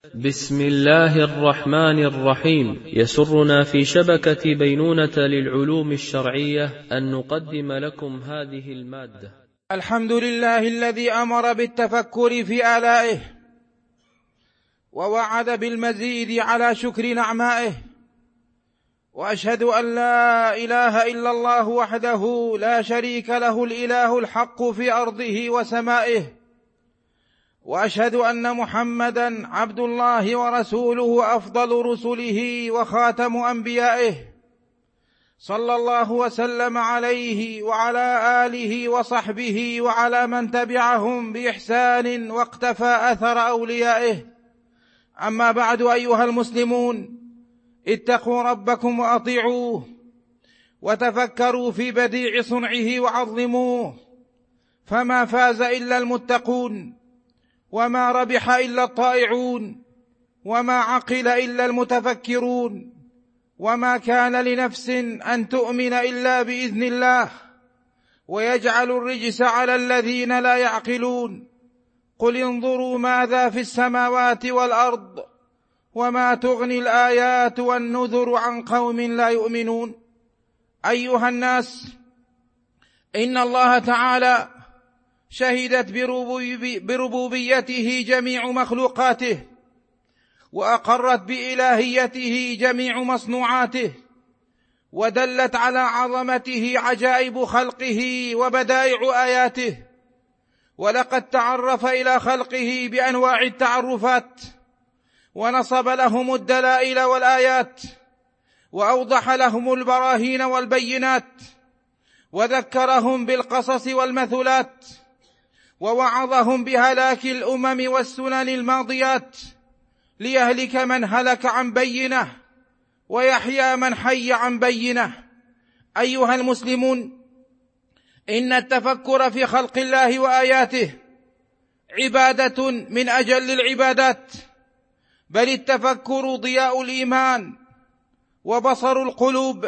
بسم الله الرحمن الرحيم. يسرنا في شبكة بينونة للعلوم الشرعية أن نقدم لكم هذه المادة. الحمد لله الذي أمر بالتفكر في آلائه ووعد بالمزيد على شكر نعمائه، وأشهد أن لا إله إلا الله وحده لا شريك له الإله الحق في أرضه وسمائه، وأشهد أن محمدًا عبد الله ورسوله أفضل رسله وخاتم أنبيائه، صلى الله وسلم عليه وعلى آله وصحبه وعلى من تبعهم بإحسان واقتفى أثر أوليائه. أما بعد، أيها المسلمون، اتقوا ربكم وأطيعوه وتفكروا في بديع صنعه وعظموه، فما فاز إلا المتقون، وما ربح إلا الطائعون، وما عقل إلا المتفكرون، وما كان لنفس أن تؤمن إلا بإذن الله، ويجعل الرجس على الذين لا يعقلون. قل انظروا ماذا في السماوات والأرض وما تغني الآيات والنذر عن قوم لا يؤمنون. أيها الناس، إن الله تعالى شهدت بربوبيته جميع مخلوقاته، وأقرت بإلهيته جميع مصنوعاته، ودلت على عظمته عجائب خلقه وبدائع آياته، ولقد تعرف إلى خلقه بأنواع التعرفات، ونصب لهم الدلائل والآيات، وأوضح لهم البراهين والبينات، وذكرهم بالقصص والمثلات، ووعظهم بهلاك الأمم والسنن الماضيات، ليهلك من هلك عن بينه ويحيى من حي عن بينه. أيها المسلمون، إن التفكر في خلق الله وآياته عبادة من أجل العبادات، بل التفكر ضياء الإيمان وبصر القلوب.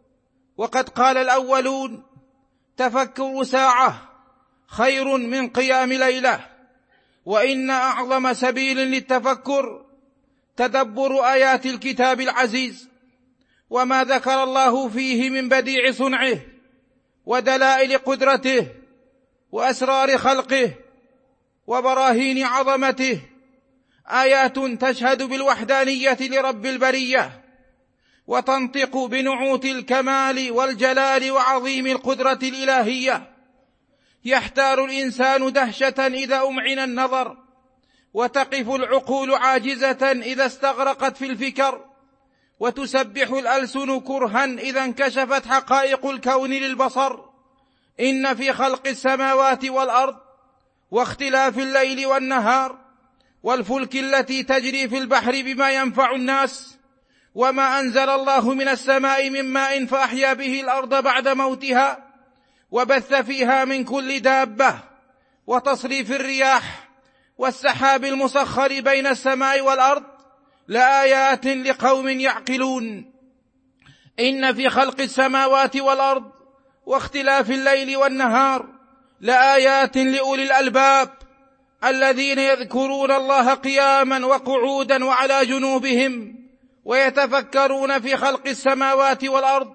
وقد قال الأولون: تفكر ساعة خير من قيام ليلة. وإن أعظم سبيل للتفكر تدبر آيات الكتاب العزيز، وما ذكر الله فيه من بديع صنعه ودلائل قدرته وأسرار خلقه وبراهين عظمته، آيات تشهد بالوحدانية لرب البرية، وتنطق بنعوت الكمال والجلال وعظيم القدرة الإلهية. يحتار الإنسان دهشة إذا أمعن النظر، وتقف العقول عاجزة إذا استغرقت في الفكر، وتسبح الألسن كرها إذا انكشفت حقائق الكون للبصر. إن في خلق السماوات والأرض واختلاف الليل والنهار والفلك التي تجري في البحر بما ينفع الناس، وما أنزل الله من السماء من ماء فأحيا به الأرض بعد موتها، وبث فيها من كل دابة، وتصريف الرياح والسحاب المسخر بين السماء والأرض، لآيات لقوم يعقلون. إن في خلق السماوات والأرض واختلاف الليل والنهار لآيات لأولي الألباب الذين يذكرون الله قياما وقعودا وعلى جنوبهم، ويتفكرون في خلق السماوات والأرض: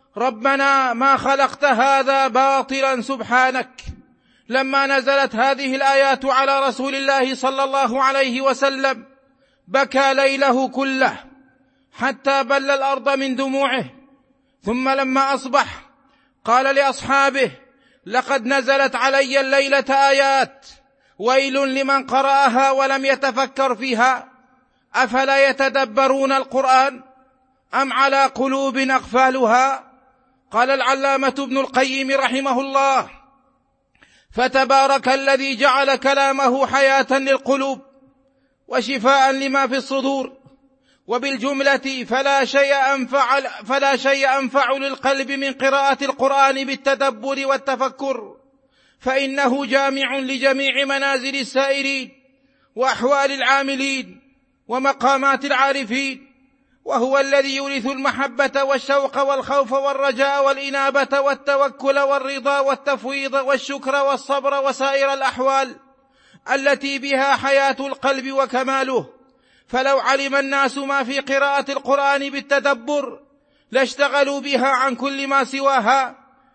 ربنا ما خلقت هذا باطلا سبحانك. لما نزلت هذه الآيات على رسول الله صلى الله عليه وسلم بكى ليله كله حتى بل الأرض من دموعه، ثم لما أصبح قال لأصحابه: لقد نزلت علي الليلة آيات، ويل لمن قرأها ولم يتفكر فيها، أفلا يتدبرون القرآن أم على قلوب أقفالها؟ قال العلامة ابن القيم رحمه الله: فتبارك الذي جعل كلامه حياة للقلوب وشفاء لما في الصدور. وبالجملة فلا شيء أنفع للقلب من قراءة القرآن بالتدبر والتفكر، فإنه جامع لجميع منازل السائرين وأحوال العاملين ومقامات العارفين، وهو الذي يورث المحبة والشوق والخوف والرجاء والإنابة والتوكل والرضا والتفويض والشكر والصبر وسائر الأحوال التي بها حياة القلب وكماله. فلو علم الناس ما في قراءة القرآن بالتدبر لاشتغلوا بها عن كل ما سواها.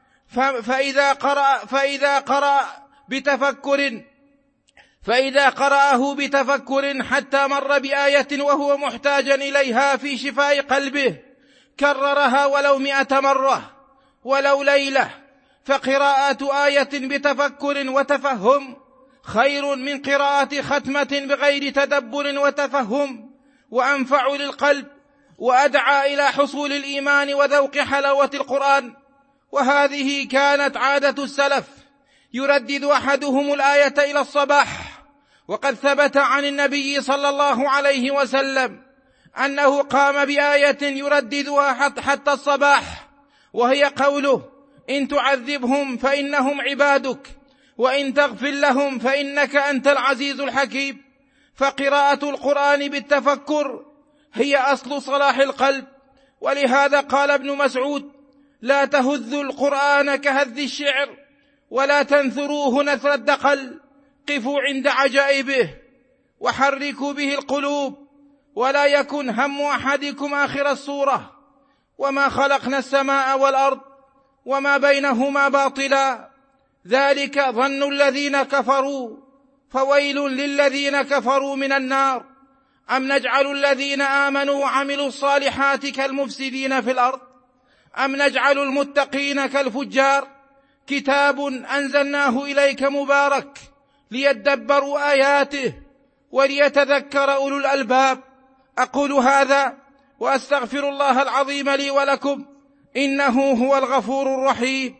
فإذا قرأه بتفكر حتى مر بآية وهو محتاجا إليها في شفاء قلبه كررها ولو 100 مرة ولو ليلة. فقراءة آية بتفكر وتفهم خير من قراءة ختمة بغير تدبر وتفهم، وأنفع للقلب وأدعى إلى حصول الإيمان وذوق حلاوة القرآن. وهذه كانت عادة السلف، يردد أحدهم الآية إلى الصباح. وقد ثبت عن النبي صلى الله عليه وسلم أنه قام بآية يرددها حتى الصباح، وهي قوله: إن تعذبهم فإنهم عبادك وإن تغفر لهم فإنك أنت العزيز الحكيم. فقراءة القرآن بالتفكر هي أصل صلاح القلب. ولهذا قال ابن مسعود: لا تهذوا القرآن كهذ الشعر ولا تنثروه نثر الدقل، قفوا عند عجائبه وحركوا به القلوب، ولا يكن هم أحدكم آخر السورة. وما خلقنا السماء والأرض وما بينهما باطلا، ذلك ظن الذين كفروا، فويل للذين كفروا من النار. أم نجعل الذين آمنوا وعملوا الصالحات كالمفسدين في الأرض أم نجعل المتقين كالفجار. كتاب أنزلناه إليك مبارك ليدبروا آياته وليتذكر أولو الألباب. أقول هذا وأستغفر الله العظيم لي ولكم، إنه هو الغفور الرحيم.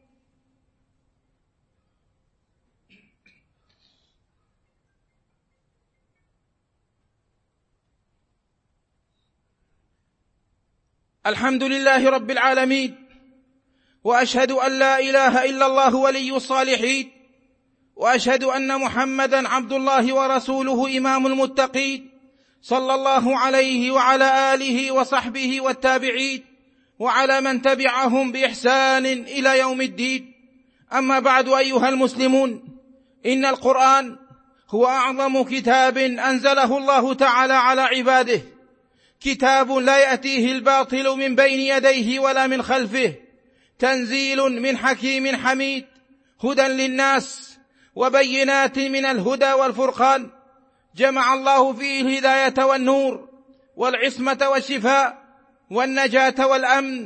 الحمد لله رب العالمين، وأشهد أن لا إله إلا الله ولي الصالحين، وأشهد أن محمدا عبد الله ورسوله إمام المتقين، صلى الله عليه وعلى آله وصحبه والتابعين وعلى من تبعهم بإحسان إلى يوم الدين. أما بعد، أيها المسلمون، إن القرآن هو أعظم كتاب أنزله الله تعالى على عباده، كتاب لا يأتيه الباطل من بين يديه ولا من خلفه، تنزيل من حكيم حميد، هدى للناس وبينات من الهدى والفرقان. جمع الله فيه الهداية والنور والعصمة والشفاء والنجاة والأمن،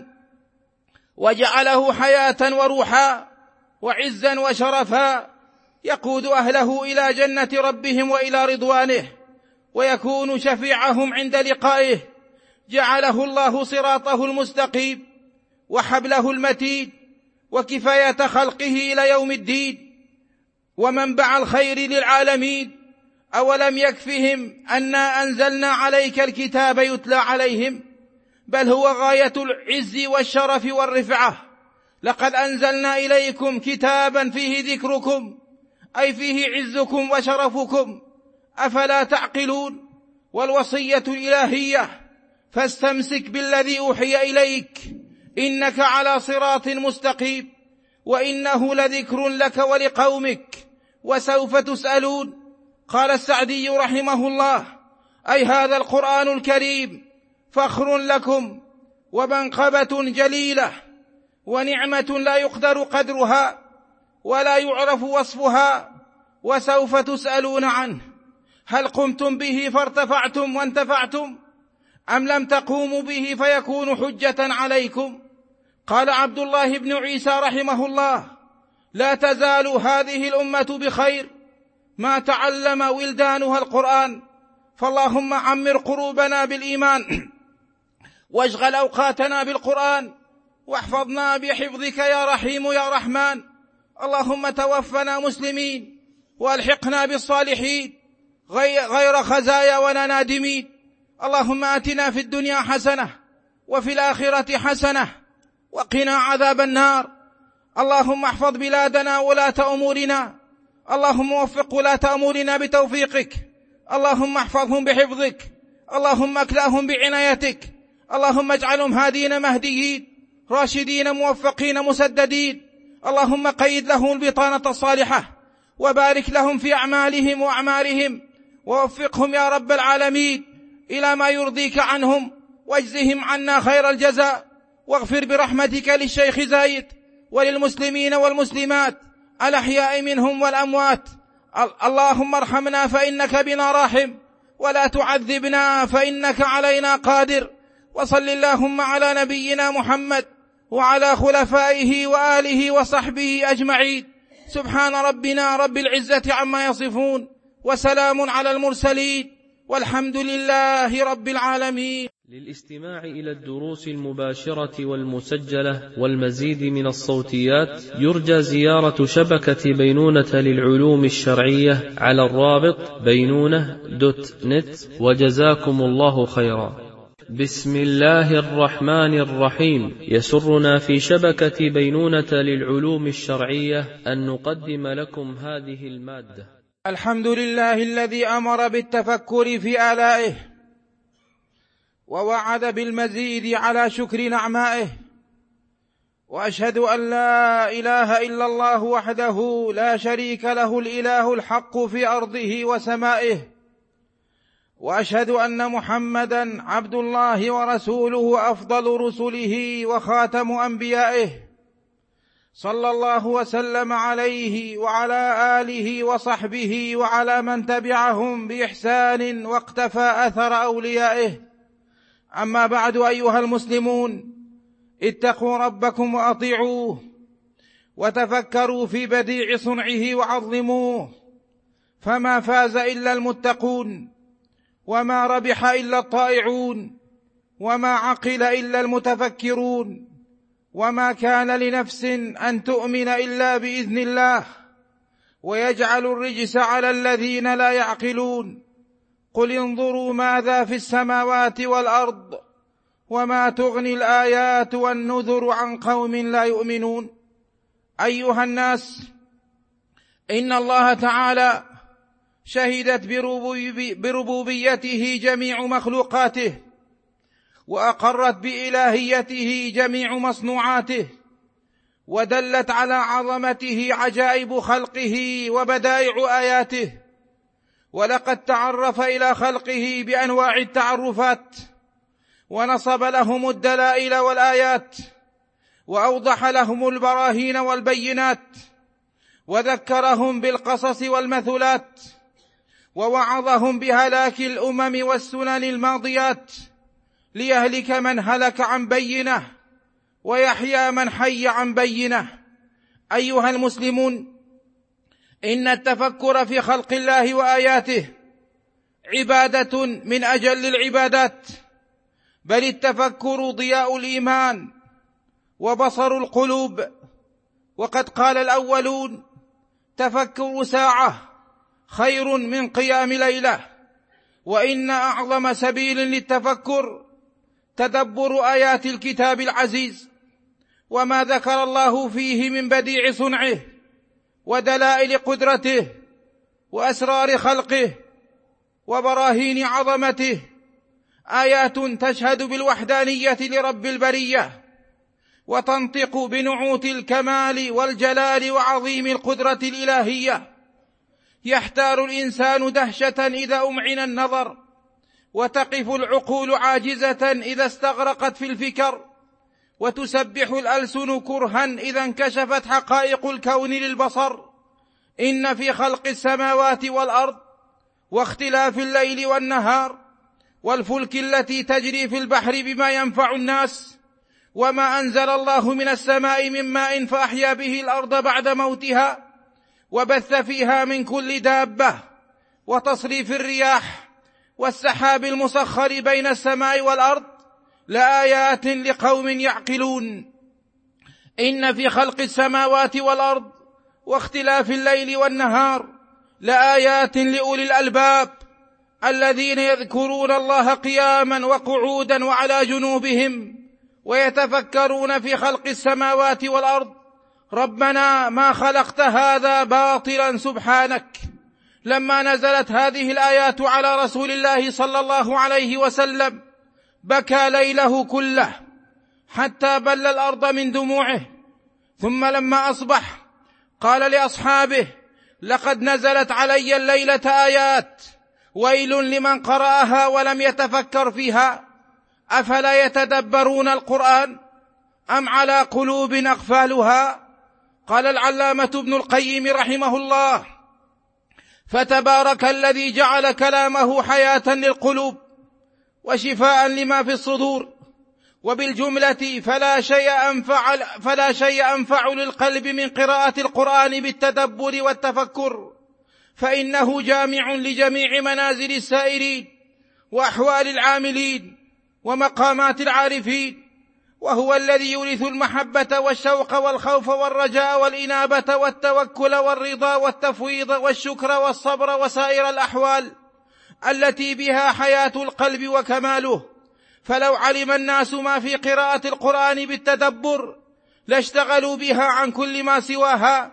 وجعله حياة وروحا وعزا وشرفا، يقود أهله إلى جنة ربهم وإلى رضوانه، ويكون شفيعهم عند لقائه. جعله الله صراطه المستقيم وحبله المتين وكفاية خلقه إلى يوم الدين ومنبع الخير للعالمين. أولم يكفهم أنا أنزلنا عليك الكتاب يتلى عليهم، بل هو غاية العز والشرف والرفعة. لقد أنزلنا إليكم كتابا فيه ذكركم، أي فيه عزكم وشرفكم، أفلا تعقلون؟ والوصية الإلهية: فاستمسك بالذي أوحي إليك إنك على صراط مستقيم، وإنه لذكر لك ولقومك وسوف تسألون. قال السعدي رحمه الله: أي هذا القرآن الكريم فخر لكم ومنقبة جليلة ونعمة لا يقدر قدرها ولا يعرف وصفها، وسوف تسألون عنه. هل قمتم به فارتفعتم وانتفعتم، أم لم تقوموا به فيكون حجة عليكم؟ قال عبد الله بن عيسى رحمه الله: لا تزال هذه الأمة بخير ما تعلم ولدانها القرآن. فاللهم عمر قلوبنا بالإيمان واشغل أوقاتنا بالقرآن، واحفظنا بحفظك يا رحيم يا رحمن. اللهم توفنا مسلمين والحقنا بالصالحين غير خزايا ولا نادمين. اللهم آتنا في الدنيا حسنة وفي الآخرة حسنة وقنا عذاب النار. اللهم احفظ بلادنا ولاة أمورنا، اللهم وفق ولاة أمورنا بتوفيقك، اللهم احفظهم بحفظك، اللهم اكلأهم بعنايتك، اللهم اجعلهم هادين مهديين راشدين موفقين مسددين. اللهم قيد لهم البطانة الصالحة وبارك لهم في أعمالهم وأعمارهم، ووفقهم يا رب العالمين إلى ما يرضيك عنهم، واجزهم عنا خير الجزاء، واغفر برحمتك للشيخ زايد وللمسلمين والمسلمات الأحياء منهم والأموات. اللهم ارحمنا فإنك بنا راحم، ولا تعذبنا فإنك علينا قادر. وصل اللهم على نبينا محمد وعلى خلفائه وآله وصحبه أجمعين. سبحان ربنا رب العزة عما يصفون، وسلام على المرسلين، والحمد لله رب العالمين. للاستماع إلى الدروس المباشرة والمسجلة والمزيد من الصوتيات يرجى زيارة شبكة بينونة للعلوم الشرعية على الرابط بينونة.net، وجزاكم الله خيرا. بسم الله الرحمن الرحيم. يسرنا في شبكة بينونة للعلوم الشرعية أن نقدم لكم هذه المادة. الحمد لله الذي أمر بالتفكر في آلائه، ووعد بالمزيد على شكر نعمائه، وأشهد أن لا إله إلا الله وحده لا شريك له الإله الحق في أرضه وسمائه، وأشهد أن محمدا عبد الله ورسوله أفضل رسله وخاتم أنبيائه، صلى الله وسلم عليه وعلى آله وصحبه وعلى من تبعهم بإحسان واقتفى أثر أوليائه. أما بعد، أيها المسلمون، اتقوا ربكم وأطيعوه، وتفكروا في بديع صنعه وعظموه، فما فاز إلا المتقون، وما ربح إلا الطائعون، وما عقل إلا المتفكرون، وما كان لنفس أن تؤمن إلا بإذن الله، ويجعل الرجس على الذين لا يعقلون. قل انظروا ماذا في السماوات والأرض، وما تغني الآيات والنذر عن قوم لا يؤمنون. أيها الناس، إن الله تعالى شهدت بربوبيته جميع مخلوقاته، وأقرت بإلهيته جميع مصنوعاته، ودلت على عظمته عجائب خلقه وبدائع آياته. ولقد تعرف إلى خلقه بأنواع التعرفات، ونصب لهم الدلائل والآيات، وأوضح لهم البراهين والبينات، وذكرهم بالقصص والمثلات، ووعظهم بهلاك الأمم والسنن الماضيات، ليهلك من هلك عن بينه ويحيى من حي عن بينه. أيها المسلمون، إن التفكر في خلق الله وآياته عبادة من أجل العبادات، بل التفكر ضياء الإيمان وبصر القلوب. وقد قال الأولون: تفكر ساعة خير من قيام ليلة. وإن أعظم سبيل للتفكر تدبر آيات الكتاب العزيز، وما ذكر الله فيه من بديع صنعه ودلائل قدرته وأسرار خلقه وبراهين عظمته، آيات تشهد بالوحدانية لرب البرية، وتنطق بنعوت الكمال والجلال وعظيم القدرة الإلهية. يحتار الإنسان دهشة إذا أمعن النظر، وتقف العقول عاجزة إذا استغرقت في الفكر، وتسبح الألسن كرها إذا انكشفت حقائق الكون للبصر. إن في خلق السماوات والأرض واختلاف الليل والنهار والفلك التي تجري في البحر بما ينفع الناس، وما أنزل الله من السماء من ماء فأحيا به الأرض بعد موتها، وبث فيها من كل دابة، وتصريف الرياح والسحاب المسخر بين السماء والأرض، لآيات لقوم يعقلون. إن في خلق السماوات والأرض واختلاف الليل والنهار لآيات لأولي الألباب، الذين يذكرون الله قياما وقعودا وعلى جنوبهم، ويتفكرون في خلق السماوات والأرض: ربنا ما خلقت هذا باطلا سبحانك. لما نزلت هذه الآيات على رسول الله صلى الله عليه وسلم بكى ليله كله حتى بل الأرض من دموعه، ثم لما أصبح قال لأصحابه: لقد نزلت علي الليلة آيات ويل لمن قرأها ولم يتفكر فيها، أفلا يتدبرون القرآن أم على قلوب أقفالها؟ قال العلامة ابن القيم رحمه الله: فتبارك الذي جعل كلامه حياة للقلوب وشفاء لما في الصدور. وبالجملة فلا شيء أنفع للقلب من قراءة القرآن بالتدبر والتفكر، فإنه جامع لجميع منازل السائرين وأحوال العاملين ومقامات العارفين، وهو الذي يورث المحبة والشوق والخوف والرجاء والإنابة والتوكل والرضا والتفويض والشكر والصبر وسائر الأحوال التي بها حياة القلب وكماله. فلو علم الناس ما في قراءة القرآن بالتدبر لاشتغلوا بها عن كل ما سواها،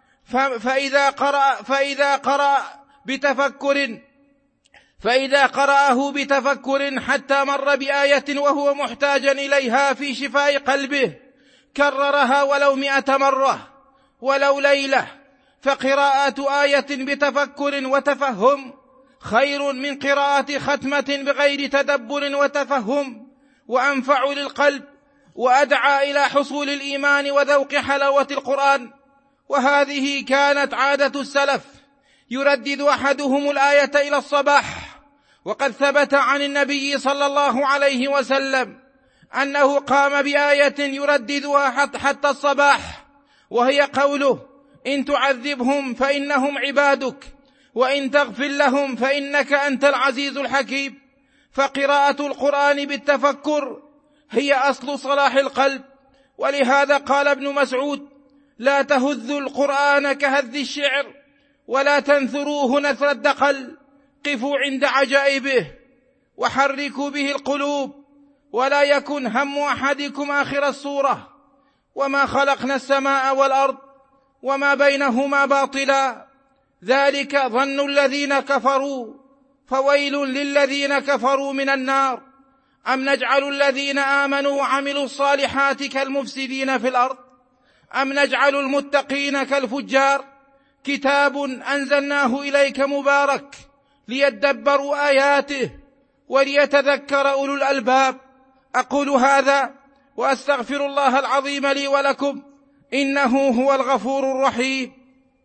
فإذا قرأه بتفكر حتى مر بآية وهو محتاجا إليها في شفاء قلبه كررها ولو 100 مرة ولو ليلة. فقراءة آية بتفكر وتفهم خير من قراءة ختمة بغير تدبر وتفهم، وأنفع للقلب وأدعى إلى حصول الإيمان وذوق حلاوة القرآن. وهذه كانت عادة السلف، يردد أحدهم الآية إلى الصباح. وقد ثبت عن النبي صلى الله عليه وسلم أنه قام بآية يرددها حتى الصباح، وهي قوله: إن تعذبهم فإنهم عبادك وإن تغفر لهم فإنك أنت العزيز الحكيم. فقراءة القرآن بالتفكر هي أصل صلاح القلب. ولهذا قال ابن مسعود: لا تهذوا القرآن كهذ الشعر ولا تنثروه نثر الدقل، قفوا عند عجائبه وحركوا به القلوب، ولا يكن هم أحدكم آخر السورة. وما خلقنا السماء والأرض وما بينهما باطلا، ذلك ظن الذين كفروا، فويل للذين كفروا من النار. أم نجعل الذين آمنوا وعملوا الصالحات كالمفسدين في الأرض، أم نجعل المتقين كالفجار؟ كتاب أنزلناه إليك مبارك ليدبروا آياته وليتذكر أولو الألباب. أقول هذا وأستغفر الله العظيم لي ولكم، إنه هو الغفور الرحيم.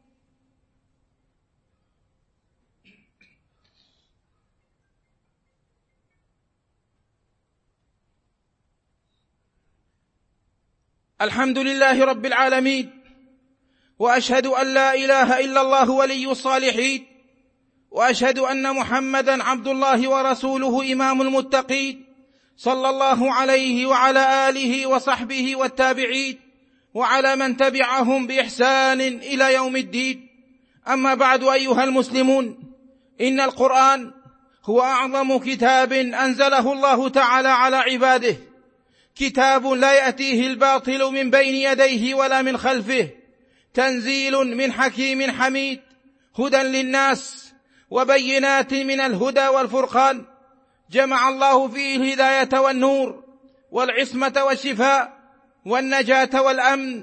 الحمد لله رب العالمين، وأشهد أن لا إله إلا الله ولي الصالحين، وأشهد أن محمدا عبد الله ورسوله إمام المتقين، صلى الله عليه وعلى آله وصحبه والتابعين وعلى من تبعهم بإحسان إلى يوم الدين. أما بعد، أيها المسلمون، إن القرآن هو أعظم كتاب أنزله الله تعالى على عباده، كتاب لا يأتيه الباطل من بين يديه ولا من خلفه، تنزيل من حكيم حميد، هدى للناس وبينات من الهدى والفرقان. جمع الله فيه الهداية والنور والعصمة والشفاء والنجاة والأمن،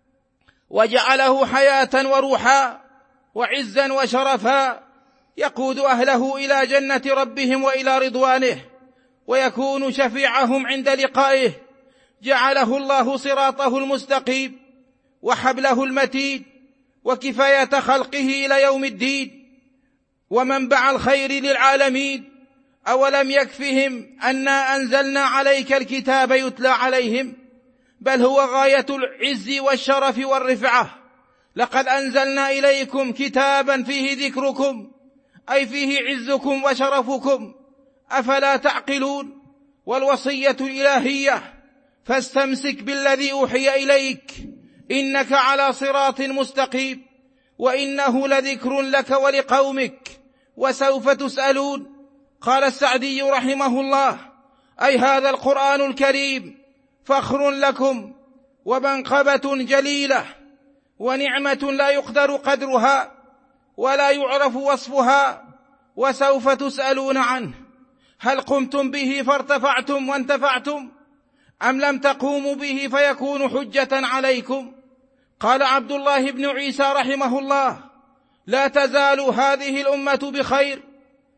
وجعله حياة وروحا وعزا وشرفا، يقود أهله إلى جنة ربهم وإلى رضوانه، ويكون شفيعهم عند لقائه. جعله الله صراطه المستقيم وحبله المتين وكفاية خلقه إلى يوم الدين ومنبع الخير للعالمين. أولم يكفهم أنا أنزلنا عليك الكتاب يتلى عليهم، بل هو غاية العز والشرف والرفعة. لقد أنزلنا إليكم كتابا فيه ذكركم، أي فيه عزكم وشرفكم، أفلا تعقلون؟ والوصية الإلهية: فاستمسك بالذي أوحي إليك إنك على صراط مستقيم، وإنه لذكر لك ولقومك وسوف تسألون. قال السعدي رحمه الله: أي هذا القرآن الكريم فخر لكم ومنقبة جليلة ونعمة لا يقدر قدرها ولا يعرف وصفها، وسوف تسألون عنه. هل قمتم به فارتفعتم وانتفعتم، أم لم تقوموا به فيكون حجة عليكم؟ قال عبد الله بن عيسى رحمه الله: لا تزال هذه الأمة بخير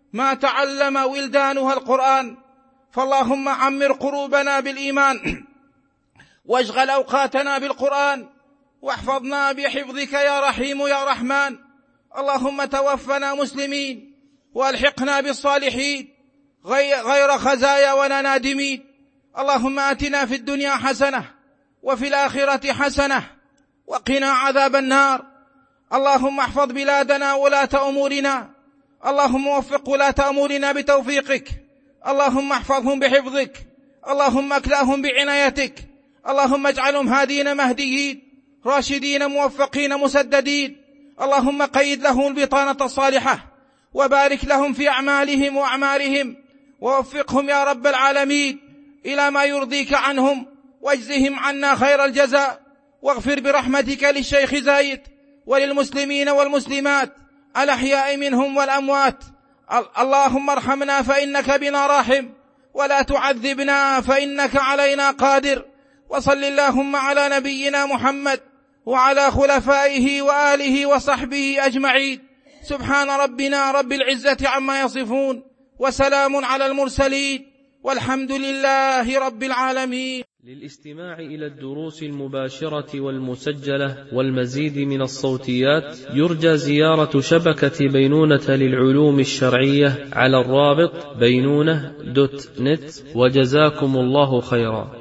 ما تعلم ولدانها القرآن، فاللهم عمر قلوبنا بالإيمان واشغل أوقاتنا بالقرآن، واحفظنا بحفظك يا رحيم يا رحمن. اللهم توفنا مسلمين والحقنا بالصالحين غير خزايا ولا نادمين. اللهم آتنا في الدنيا حسنة وفي الآخرة حسنة وقنا عذاب النار. اللهم احفظ بلادنا ولاة أمورنا، اللهم وفق ولاة أمورنا بتوفيقك، اللهم احفظهم بحفظك، اللهم اكلأهم بعنايتك، اللهم اجعلهم هادين مهديين راشدين موفقين مسددين. اللهم قيد لهم البطانة الصالحة وبارك لهم في أعمالهم وأعمارهم، ووفقهم يا رب العالمين إلى ما يرضيك عنهم، واجزهم عنا خير الجزاء. واغفر برحمتك للشيخ زايد وللمسلمين والمسلمات الأحياء منهم والأموات. اللهم ارحمنا فإنك بنا راحم، ولا تعذبنا فإنك علينا قادر. وصل اللهم على نبينا محمد وعلى خلفائه وآله وصحبه أجمعين. سبحان ربنا رب العزة عما يصفون، وسلام على المرسلين، والحمد لله رب العالمين. للاستماع إلى الدروس المباشرة والمسجلة والمزيد من الصوتيات يرجى زيارة شبكة بينونة للعلوم الشرعية على الرابط بينونة.net. وجزاكم الله خيرا.